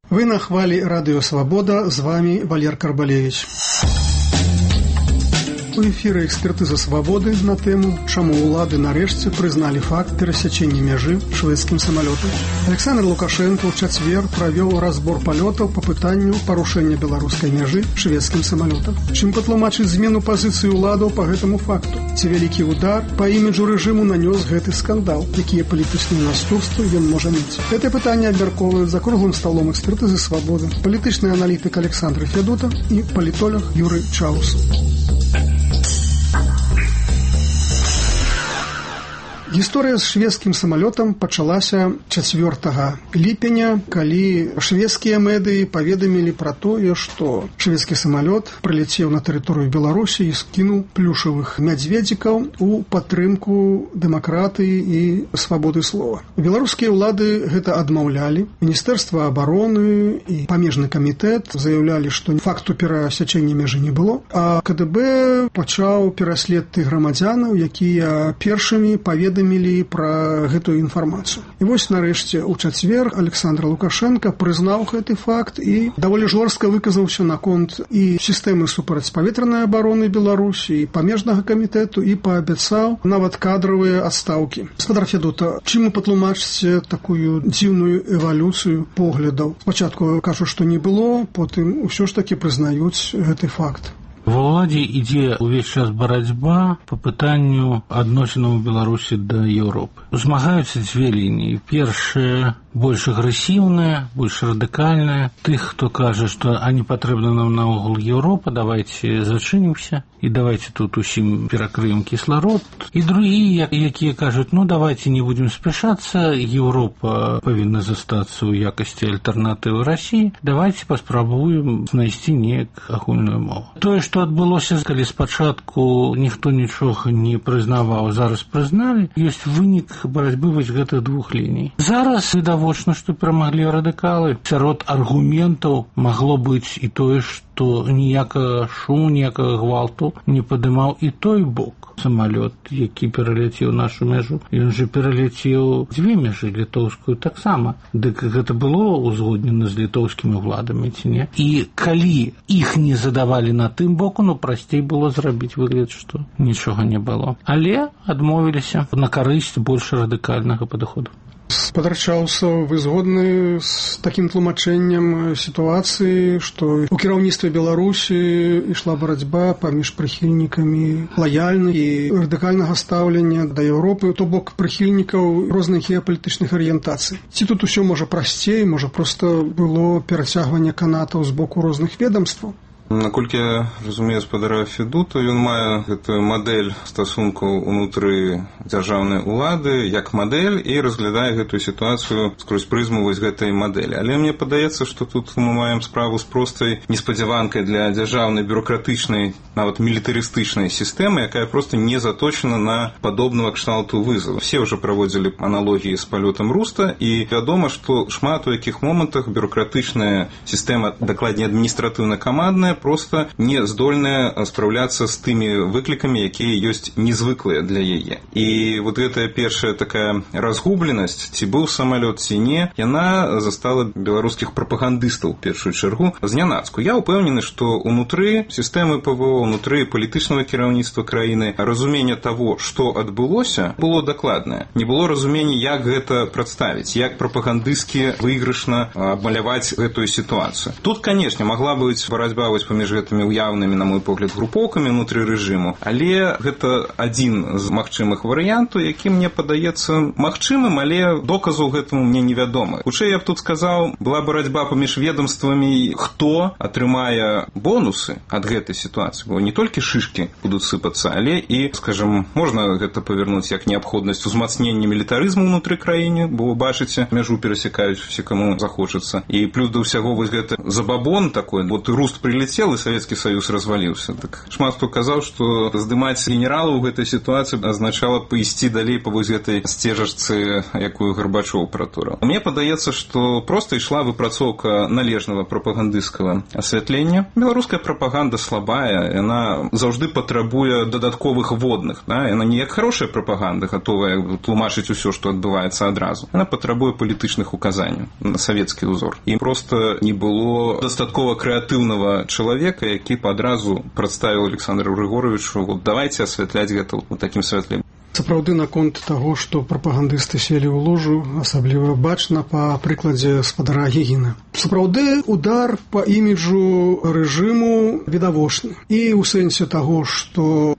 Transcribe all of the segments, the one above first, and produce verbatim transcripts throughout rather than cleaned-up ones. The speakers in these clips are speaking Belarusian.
Вы на хвалі Радыё Свабода, з вами Валер Карбалевич. У эфіры экспертыза свабоды на тэму, чаму ўлады нарэшце прызналі факт перасячэння мяжы шведскім самалётам. Александр Лукашенко ў чацвер правёў разбор палётаў па пытанню парушэння беларускай мяжы шведскім самалётам. Чым патлумачыць змену пазіцыі ўладаў па гэтаму факту? Ці вялікі ўдар па іміджу рэжыму нанёс гэты скандал? Якія палітычныя наступствы ён можа мець? Гэтае пытанне абмяркоўваюць за круглым сталом экспертызы свабоды палітычны аналітык Александр Федута і палітолог Юрый Чаус. Гісторыя з шведскім самалётам пачалася чацвёртага ліпеня, калі шведскія медыі паведамілі пра тое, што шведскі самалёт прыляцеў на тэрыторыю Беларусі і скінуў плюшавых мядзведзікаў у падтрымку дэмакратыі і свабоды слова. Беларускія ўлады гэта адмаўлялі. Міністэрства абароны і памежны камітэт заяўлялі, што факту перасячэння мяжы не было, а ка дэ бэ пачаў пераслед тых грамадзянаў, якія першымі паведамілі паведамілі пра гэтую інфармацыю. І вось нарэшце ў чацвер Александр Лукашенко прызнаў гэты факт і даволі жорстка выказаўся наконт і сістэмы супрацьпаветранай абароны Беларусі, і памежнага камітэту, і паабяцаў нават кадравыя адстаўкі. Гаспадар Федута, чым вы патлумачыце такую дзіўную эвалюцыю поглядаў? Спачатку кажуць, што не было, потым усё ж такі прызнаюць гэты факт. Ва ўладзе ідзе ўвесь час барацьба па пытанню адносінаў Беларусі да Еўропы. Змагаюцца дзве лініі. Першая больш агрэсіўная, больш радыкальная. Тых, хто кажа, што а не патрэбна нам наогул Еўропа, давайце зачынімся і давайце тут усім перакрыем кісларод. І другія, якія кажуць, ну давайце не будзем спяшацца, Еўропа павінна застацца ў якасці альтэрнатывы Расіі, давайце паспрабуем знайсці неяк агульную мову. Тое, што адбылося, калі спачатку ніхто нічога не прызнаваў, зараз прызналі, ёсць вынік барацьбы вось гэтых двух ліній. Зараз відавочна, што перамаглі радыкалы. Сярод аргументаў магло быць і тое, што ніякага шуму, ніякага гвалту не падымаў і той бок. Самалёт, які пераляцеў нашу мяжу, ён жа пераляцеў дзве мяжы, літоўскую таксама. Дык гэта было узгоднена з літоўскімі ўладамі, ці не? І калі іх не задавалі на тым боку, ну прасцей было зрабіць выгляд, што нічога не было. Але адмовіліся на карысць больш радыкальнага падыходу. Гаспадар Чаус, вы згодны з такім тлумачэннем сітуацыі, што у кіраўніцтве Беларусі ішла барацьба паміж прыхільнікамі лаяльнага і радыкальнага стаўлення да Еўропы, то бок прыхільнікаў розных геапалітычных арыентацый. Ці тут усё можа прасцей, можа проста было перацягванне канатаў з боку розных ведамстваў? Наколькі я разумею гаспадара Федута, ён мае гэтую мадэль стасункаў унутры дзяржаўнай улады як мадэль і разглядае гэтую сітуацыю скрозь прызму вось гэтай мадэлі. Але мне падаецца, што тут мы маем справу з простай неспадзяванкай для дзяржаўнай бюрократычнай, нават мілітарыстычнай сістэмы, якая проста не заточана на падобнага кшталту вызов. Все ўжо праводзілі аналогіі з палётам Руста, і вядома, што шмат у якіх момантах бюрократычная сістэма, дакладней адміністратыўна-камандная, просто не здольная спраўляцца з тымі выклікамі, якія ёсць незвыклыя для яе. І вот гэтая першая такая разгубленасць, ці быў самалёт, ці не, яна застала беларускіх прапагандыстаў в першую чаргу знянацку. Я ўпэўнены, што ўнутры сістэмы пэ вэ о, ўнутры палітычнага кіраўніцтва краіны разуменне таго, што адбылося, было дакладнае. Не было разумення, як гэта прадставіць, як прапагандысцкі выйгрышна абмаляваць гэтую сітуацыю. Тут, канешне, магла быць барацьба вось паміж гэтымі ўяўнымі, на мой погляд, групоўкамі ўнутры рэжыму, але гэта адзін з магчымых варыянтаў, які мне падаецца магчымым, але доказаў гэтаму мне невядома. Хутчэй я б тут сказаў, была барацьба паміж ведомствамі, хто атрымае бонусы ад гэтай сітуацыі, бо не толькі шышкі будуць сыпацца, але і, скажем, можна гэта павернуць як неабходнасць узмацнення мілітарызму ўнутры краіны, бо вы бачыце, мяжу перасякаюць все, каму захочацца. І плюс да ўсяго вось гэта забабон такой, вот Руст прилетел, уцел і Савецкі Саюз разваліўся. Так шмат хто казаў, што здымаць генералаў у гэтай сітуацыі азначала пайсці далей па вось гэтай сцежачцы, якую Гарбачоў праторыў. Мне падаецца, што проста ішла выпрацоўка належнага прапагандысцкага асвятлення. Беларуская прапаганда слабая, яна заўжды патрабуе дадатковых водных. Да? Яна не як хорошая прапаганда, гатовая тлумачыць усё, што адбываецца адразу. Яна патрабуе палітычных указанняў на савецкі ўзор. І проста не было дастаткова крэатыўнага чалавека, які б адразу прадставіў Александру Григоровичу, вот давайте асвятляць гэта вот такім святлем. Сапраўды наконт таго, што прапагандысты селі ў ложу, асабліва бачна па прыкладзе спадара Гігіна. Сапраўды удар па іміджу рэжыму відавочны. І ў сэнсе таго, што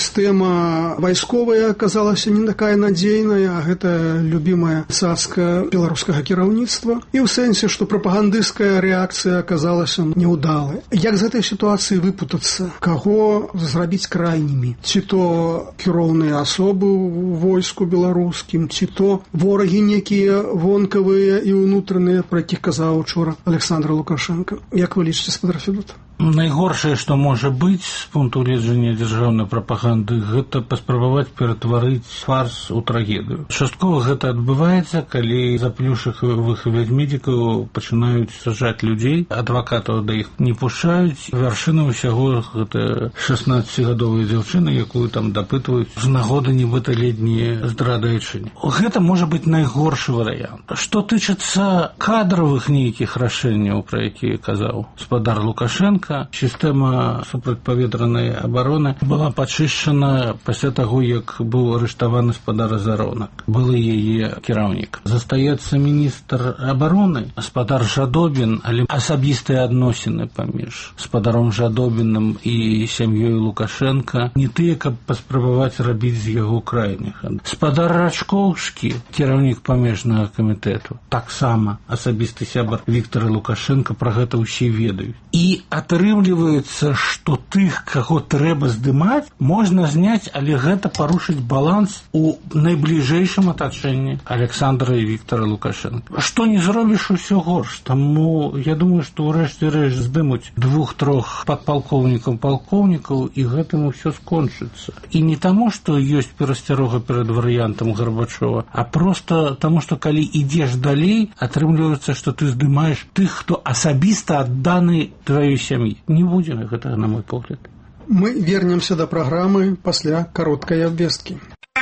сістэма вайсковая аказалася не такая надзейная, а гэта любімая цацка беларускага кіраўніцтва. І ў сэнсе, што прапагандысцкая рэакцыя аказалася няўдалай. Як з гэтай сітуацыі выпутацца? Каго зрабіць крайнімі? Ці то кіроўныя асобы у войску беларускім, ці то ворагі некія вонкавыя і ўнутраныя, пра якіх казаў учора Александр Лукашенко. Як вы лічыце, спадар Федот? Найгоршае, што можа быць з пункту гледжання дзяржаўнай прапаганды, гэта паспрабаваць ператварыць фарс у трагедыю. Часткова гэта адбываецца, калі заплюшчывых вядмедзікаў пачынаюць сажаць людзей, адвакатаў да іх не пушаюць. Вяршына ўсяго гэта шаснаццацігадовая дзяўчына, якую там дапытваюць з нагоды нібыта летнія здрадайчыні. Гэта можа быць найгоршы варыянт. Што тычыцца кадравых нейкіх рашэнняў, пра якія казаў спадар Лукашенко, сістэма супрацьпаветранай абароны была пачышчана пасля таго, як быў арыштаваны спадар Азаронак. Былы яе кіраўнік. Застаецца міністр абароны, спадар Жадобін, але асабістыя адносіны паміж спадаром Жадобіным і сям'ёй Лукашенка не тыя, каб паспрабаваць рабіць з яго крайніх. Спадар Рачкоўскі, кіраўнік памежнага камітэту, таксама асабісты сябар Віктора Лукашенка, пра гэта ўсе ведаюць. І атрымліваецца, што тых, каго трэба здымаць, можна зняць, але гэта парушыць баланс у найбліжэйшым атачэнні Александра і Віктора Лукашенка. Што не зробіш, усё горш. Таму я думаю, што ўрэшце рэшт здымуць двух-трох падпалкоўнікаў палкоўнікаў, і гэтым усё скончыцца. І не таму, што ёсць перасцярога перад варыянтам Гарбачова, а проста таму, што калі ідзеш далей, атрымліваецца, што ты здымаеш тых, хто асабіста адданы тваёй сям'і. Не будзе гэтага, на мой погляд. Мы вернемся да праграмы пасля кароткай абвесткі.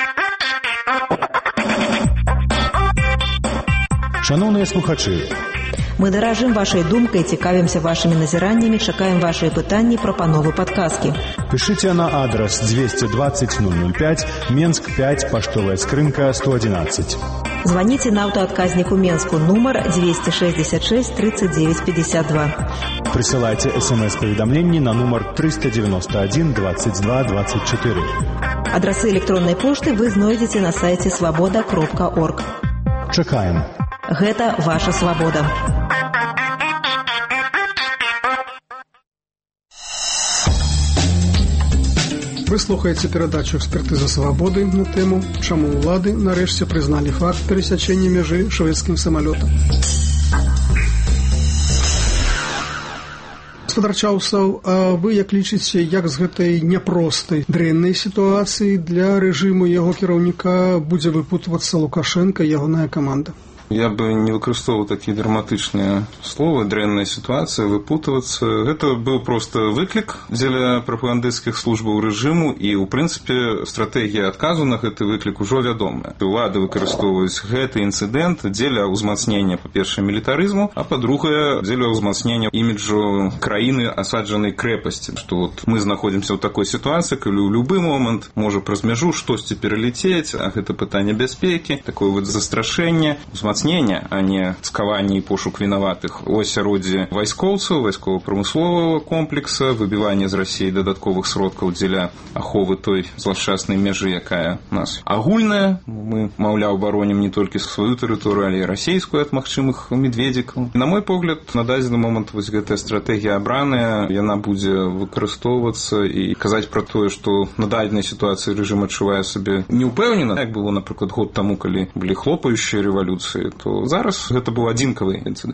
Шановныя слухачы, мы даражым вашай думкай, цікавімся вашымі назіраннямі, чакаем вашыя пытанні, прапановы, падказкі. Пишите на адрес двести двадцать ноль ноль пять, Менск пять, поштовая скрынка сто одиннадцать. Звоните на автоотказнику Менску, номер двести шестьдесят шесть тридцать девять пятьдесят два. Присылайте смс-поведомления на номер триста девяносто один двадцать два двадцать четыре. Адресы электронной почты вы знойдете на сайте свобода кропка орг. Чакаем. Гэта ваша свобода. Вы слухаеце перадачу «Экспертыза свабоды» на тэму «Чаму ўлады нарэшце прызналі факт перасячэння мяжы шведскім самалётам». Спадар Чаўсаў, а вы як лічыце, як з гэтай няпростай, дрэннай сітуацыі для рэжыму яго кіраўніка будзе выпутвацца Лукашенко і ягоная каманда? Я бы не выкарыстоўваў такія драматычныя словы, дрэнная сітуацыя, выпутвацца. Гэта быў проста выклік дзеля прапагандысцкіх службаў рэжыму, і, у прынцыпе, стратэгія адказу на гэты выклік ужо вядомая. Улады выкарыстоўваюць гэты інцыдэнт дзеля ўзмацнення, па-першае, мілітарызму, а па-другае, дзеля ўзмацнення іміджу краіны асаджанай крэпасці. Што вот мы знаходзімся ў такой сітуацыі, калі ў любы момант можа праз мяжу штосьці пералецець, а гэта пытанне бяспекі, такое вот застрашэнне, ўзмацнення, а не скаванне і пошук вінаватых у асяроддзі вайскоўцаў, вайскова-прамысловага комплекса, выбіванне з Расіі дадатковых сродкаў дзеля аховы той злашчаснай мяжы, якая у нас агульная. Мы, маўляў, баронім не толькі сваю тэрыторыю, але і расійскую ад магчымых медведзікаў. На мой погляд, на дадзены момант вось гэтая стратэгія абраная, яна будзе выкарыстоўвацца, і казаць пра тое, што на дадзенай сітуацыі рэжым адчувае сабе неўпэўнена, як было, напрыклад, год таму, калі былі хлопаючыя рэвалюцыі, то зараз гэта быў адзінкавы інцыдэнт.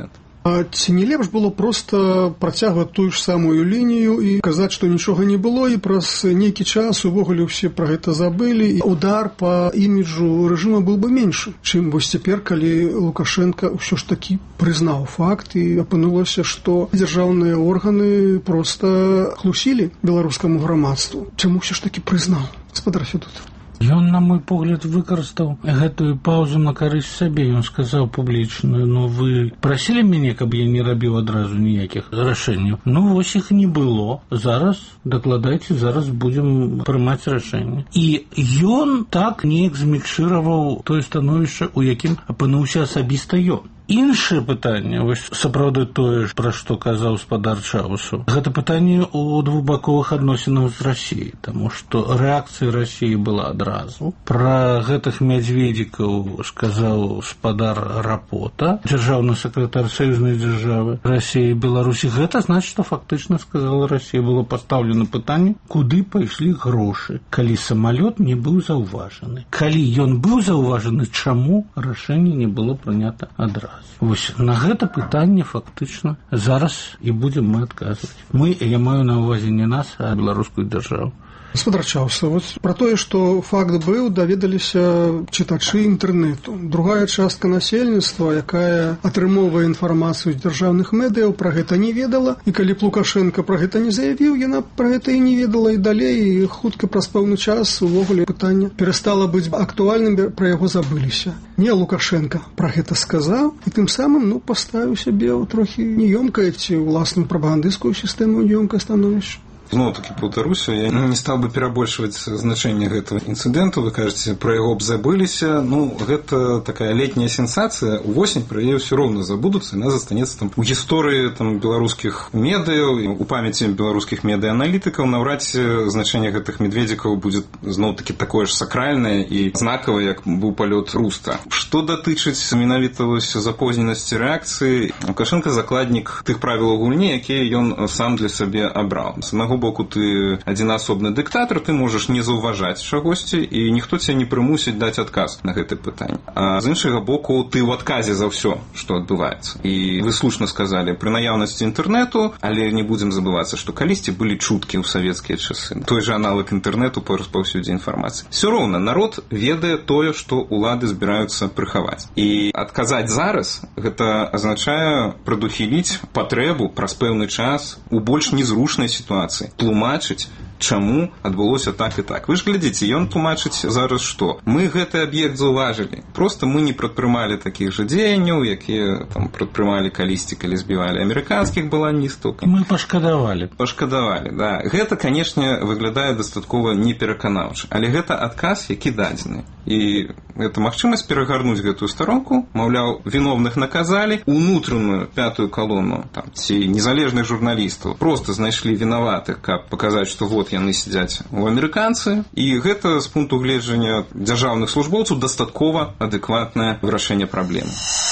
А ці не лепш было проста працягваць тую ж самую лінію і казаць, што нічога не было, і праз нейкі час увогуле ўсе пра гэта забылі, і удар па іміджу рэжыма быў бы меншы, чым вось цяпер, калі Лукашенко ўсё ж такі прызнаў факт і апынулася, што дзяржаўныя органы проста хлусілі беларускаму грамадству. Чаму ўсё ж такі прызнаў, гаспадар Федот? Ён, на мой погляд, выкарыстаў гэтую паузу на карысць сабе. Ён сказаў публічна: ну, вы прасілі мяне, каб я не рабіў адразу ніякіх рашэнняў. Ну, вось іх не было. Зараз дакладайце, зараз будзем прымаць рашэнне. І ён так неяк змікшыраваў тое становішча, у якім апынуўся асабіста ён. Іншае пытанне, вось сапраўды тое, пра што казаў спадар Чаусу, гэта пытанне ў двухбаковых адносінах з Расіяй, таму што рэакцыя Расіі была адразу. Пра гэтых мядзведзікаў сказаў спадар Рапота, дзяржаўны сакратар саюзнай дзяржавы Расіі і Беларусі. Гэта значыць, што фактычна сказала Расія, было пастаўлена пытанне, куды пайшлі грошы, калі самалёт не быў заўважаны. Калі ён быў заўважаны, чаму рашэнне не было прынята адразу? Вось на гэта пытанне фактычна зараз і будзем мы адказваць. Мы, я маю на ўвазе не нас, а беларускую дзяржаву. Гаспадар Чаўса, вот про тое, што факт быў, даведаліся чытачы інтэрнэту. Другая частка насельніцтва, якая атрымоўвае інфармацыю з дзяржаўных медыяў, пра гэта не ведала, і калі б Лукашенко пра гэта не заявіў, яна пра гэта і не ведала, і далей, і хутка праз пэўны час увогуле пытанне перастала быць актуальным, пра яго забыліся. Не Лукашенко пра гэта сказаў, і тым самым, ну, паставіў сябе ў трохі неёмкае ці ўласную прапагандысцкую сістэму неёмкае становішча. Зноў-такі паўтаруся, я не стаў бы перабольшваць значэнне гэтага інцыдэнту. Вы кажаце, пра яго б забыліся. Ну, гэта такая летняя сенсацыя. Увосень пра яе ўсё роўна забудуцца, і нас застанецца там у гісторыі там беларускіх медыяў, у памяці беларускіх медыааналітыкаў. Наўрад ці значэнне гэтых медведзікаў будзе зноў-такі такое ж сакральнае і знакавае, як быў палёт Руста. Што датычыць менавіта запозненасці рэакцыі, Лукашенко закладнік тых правілаў гульні, якія ён сам для сабе абраў. З аднаго боку, ты адзінаасобны дыктатар, ты можаш не заўважаць чагосьці, і ніхто цябе не прымусіць даць адказ на гэты пытанне. А з іншага боку, ты ў адказе за ўсё, што адбываецца. І вы слушна сказалі, пры наяўнасці інтэрнэту, але не будзем забывацца, што калісьці былі чуткі ў савецкія часы. Той жа аналаг інтэрнэту па распаўсюдзе інфармацыі. Всё роўна, народ ведае тое, што ўлады збіраюцца прыхаваць. І адказаць зараз, гэта азначае прадухіліць патрэбу праз пэўны час у больш незручнай сітуацыі. Тлумачыць, чаму адбылося так і так. Вы ж глядзіце, ён тлумачыць зараз што? Мы гэты аб'ект заўважылі. Проста мы не прадпрымалі такіх жа дзеянняў, якія там прадпрымалі калісьці, калі збівалі амерыканскіх баланістаў. Мы пашкадавалі. Пашкадавалі, да. Гэта, канешне, выглядае дастаткова непераканаўча. Але гэта адказ, які дадзены. І гэта магчымасць перагарнуць гэтую старонку, маўляў, віновных наказалі, унутраную пятую калону там, ці незалежных журналістаў проста знайшлі вінаватых, каб паказаць, што вот яны сядзяць у амерыканцы, і гэта з пункту гледжання дзяржаўных службоўцаў дастаткова адэкватнае вырашэнне праблемы.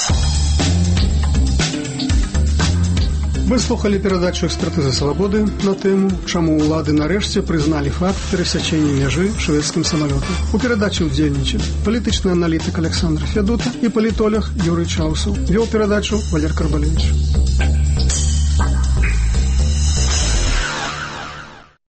Вы слухали перадачу «Экспертызы свабоды» на тэму «Чаму ўлады нарэшце прызналі факт перасячэння мяжы шведскім самалётам». У перадачы ўдзельнічалі палітычны аналітык Александр Федута і палітолог Юрый Чаўсаў. Вёў перадачу Валер Карбалевич.